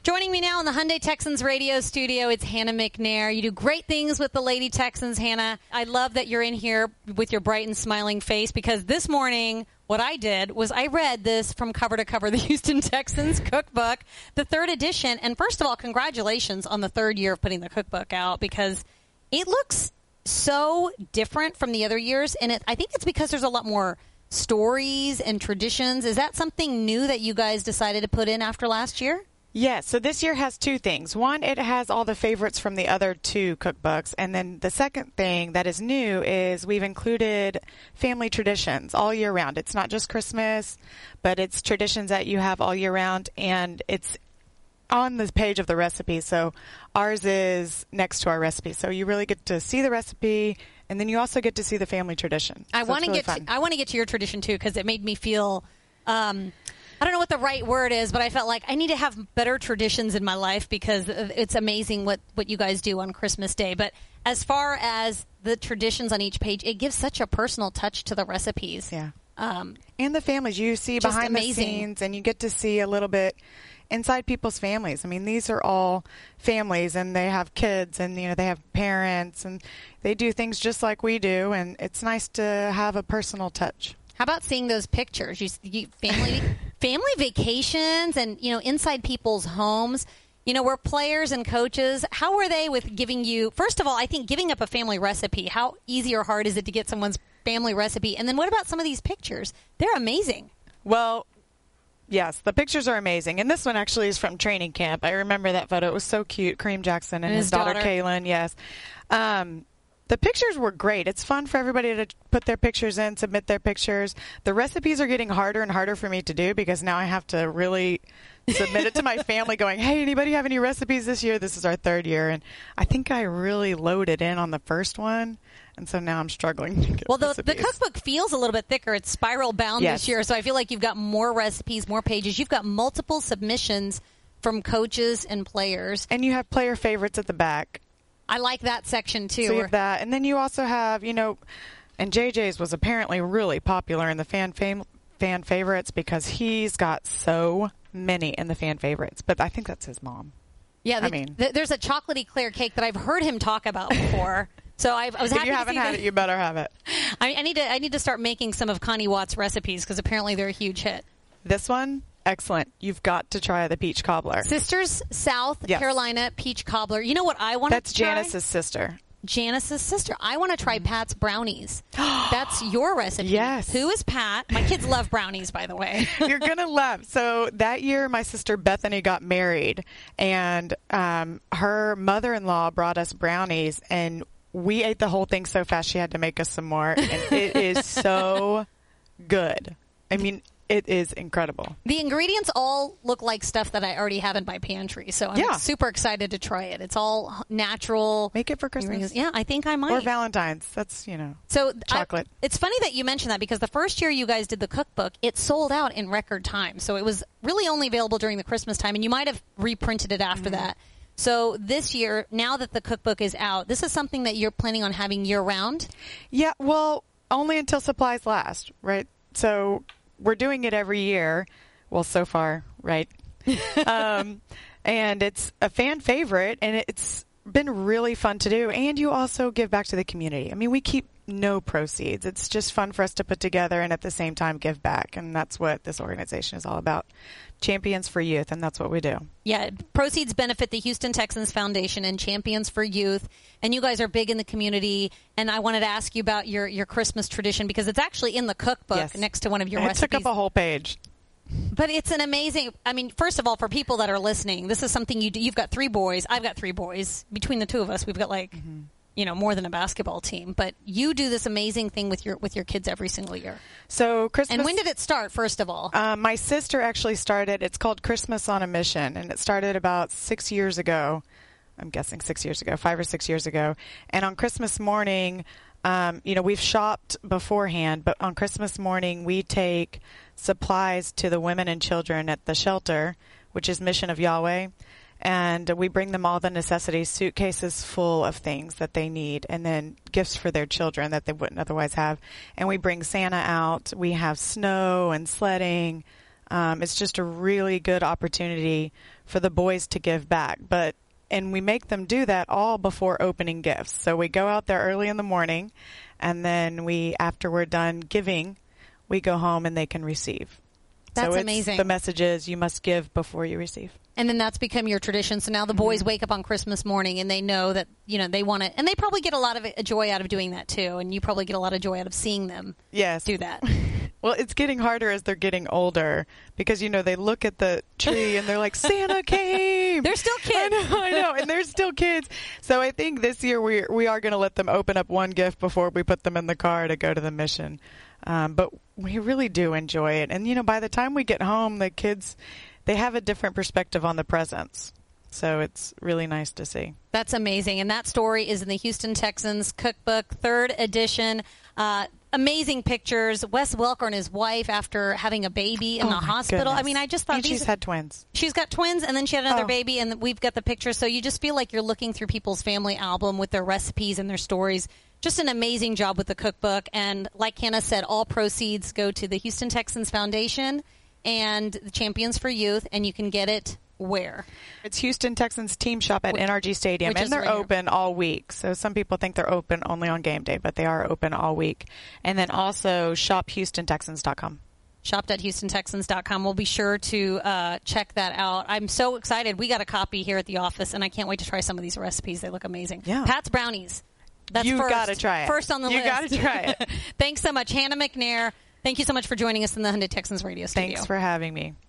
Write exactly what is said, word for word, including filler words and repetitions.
Joining me now in the Hyundai Texans radio studio, it's Hannah McNair. You do great things with the Lady Texans, Hannah. I love that you're in here with your bright and smiling face, because this morning what I did was I read this from cover to cover, the Houston Texans cookbook, the third edition. And first of all, congratulations on the third year of putting the cookbook out, because it looks so different from the other years. And it, I think it's because there's a lot more stories and traditions. Is that something new that you guys decided to put in after last year? Yes, so this year has two things. One, it has all the favorites from the other two cookbooks. And then the second thing that is new is we've included family traditions all year round. It's not just Christmas, but it's traditions that you have all year round. And it's on the page of the recipe. So ours is next to our recipe. So you really get to see the recipe, and then you also get to see the family tradition. I so want to really get fun. to, I want to get to your tradition too, because it made me feel um, I don't know what the right word is, but I felt like I need to have better traditions in my life, because it's amazing what, what you guys do on Christmas Day. But as far as the traditions on each page, it gives such a personal touch to the recipes. Yeah. Um, and the families. You see behind amazing. the scenes, and you get to see a little bit inside people's families. I mean, these are all families, and they have kids, and, you know, they have parents, and they do things just like we do, and it's nice to have a personal touch. How about seeing those pictures? You, you family family vacations, and, you know, inside people's homes. You know, we're players and coaches. How were they with giving you, first of all, I think giving up a family recipe, how easy or hard is it to get someone's family recipe? And then what about some of these pictures? They're amazing. Well, yes, the pictures are amazing. And this one actually is from training camp. I remember that photo. It was so cute. Kareem Jackson and, and his, his daughter, daughter, Kaylin. Yes. Um, the pictures were great. It's fun for everybody to put their pictures in, submit their pictures. The recipes are getting harder and harder for me to do, because now I have to really submit it to my family going, hey, anybody have any recipes this year? This is our third year. And I think I really loaded in on the first one. And so now I'm struggling to get Well, the, recipes. the cookbook feels a little bit thicker. It's spiral bound Yes. this year, so I feel like you've got more recipes, more pages. You've got multiple submissions from coaches and players. And you have player favorites at the back. I like that section, too. So you have that. And then you also have, you know, and J J's was apparently really popular in the fan fam- fan favorites, because he's got so many in the fan favorites. But I think that's his mom. Yeah, the, I mean, the, there's a chocolatey clear cake that I've heard him talk about before. So I've, I was if happy you to haven't see had that. it, you better have it. I, I need to I need to start making some of Connie Watt's recipes, because apparently they're a huge hit. This one, excellent. You've got to try the peach cobbler. Sisters South Yes. Carolina peach cobbler. You know what I want to try? That's Janice's sister. Janice's sister. I want to try Pat's brownies. That's your recipe. Yes. Who is Pat? My kids love brownies, by the way. You're going to love. So that year, my sister Bethany got married, and um, her mother-in-law brought us brownies, and we ate the whole thing so fast she had to make us some more. And it is so good. I mean, it is incredible. The ingredients all look like stuff that I already have in my pantry, so I'm Yeah. super excited to try it. It's all natural. Make it for Christmas. Yeah, I think I might. Or Valentine's. That's, you know, So chocolate. I, it's funny that you mentioned that, because the first year you guys did the cookbook, it sold out in record time. So it was really only available during the Christmas time, and you might have reprinted it after Mm-hmm. that. So this year, now that the cookbook is out, this is something that you're planning on having year-round? Yeah, well, only until supplies last, right? So we're doing it every year. Well, so far, right? um, and it's a fan favorite, and it's been really fun to do. And you also give back to the community. I mean, we keep no proceeds. It's just fun for us to put together and at the same time give back. And that's what this organization is all about. Champions for Youth, and that's what we do. Yeah, proceeds benefit the Houston Texans Foundation and Champions for Youth, and you guys are big in the community. And I wanted to ask you about your, your Christmas tradition, because it's actually in the cookbook Yes. next to one of your It recipes. took up a whole page. But it's an amazing, I mean, first of all, for people that are listening, this is something you do. You've got three boys. I've got three boys. Between the two of us, we've got like, mm-hmm. you know, more than a basketball team. But you do this amazing thing with your with your kids every single year. So Christmas. And when did it start, first of all? Uh, my sister actually started, it's called Christmas on a Mission, and it started about six years ago. I'm guessing six years ago, five or six years ago. And on Christmas morning, um, you know, we've shopped beforehand, but on Christmas morning, we take supplies to the women and children at the shelter, which is Mission of Yahweh. And we bring them all the necessities, suitcases full of things that they need, and then gifts for their children that they wouldn't otherwise have. And we bring Santa out. We have snow and sledding. Um, it's just a really good opportunity for the boys to give back. But and we make them do that all before opening gifts. So we go out there early in the morning, and then we, after we're done giving, we go home and they can receive. That's so it's, amazing. The message is you must give before you receive. And then that's become your tradition. So now the boys mm-hmm. wake up on Christmas morning and they know that, you know, they want to, and they probably get a lot of joy out of doing that too. And you probably get a lot of joy out of seeing them yes. do that. Well, it's getting harder as they're getting older because, you know, they look at the tree and they're like, Santa came. They're still kids. I know, I know, and they're still kids. So I think this year we we are going to let them open up one gift before we put them in the car to go to the mission. Um, but we really do enjoy it. And, you know, by the time we get home, the kids, they have a different perspective on the presents. So it's really nice to see. That's amazing. And that story is in the Houston Texans Cookbook, third edition. Uh, amazing pictures. Wes Welker and his wife after having a baby in oh the hospital. Goodness. I mean, I just thought and these, she's had twins. She's got twins, and then she had another oh. baby, and we've got the pictures. So you just feel like you're looking through people's family album with their recipes and their stories. Just an amazing job with the cookbook. And like Hannah said, all proceeds go to the Houston Texans Foundation and the Champions for Youth, and you can get it where? It's Houston Texans Team Shop at N R G Stadium, Which and they're right open all week. So some people think they're open only on game day, but they are open all week. And then also shop houston texans dot com. shop dot houston texans dot com. We'll be sure to uh, check that out. I'm so excited. We got a copy here at the office, and I can't wait to try some of these recipes. They look amazing. Yeah. Pat's Brownies. That's you first. got to try it. First on the you list. You got to try it. Thanks so much, Hannah McNair. Thank you so much for joining us in the Hyundai Texans radio studio. Thanks for having me.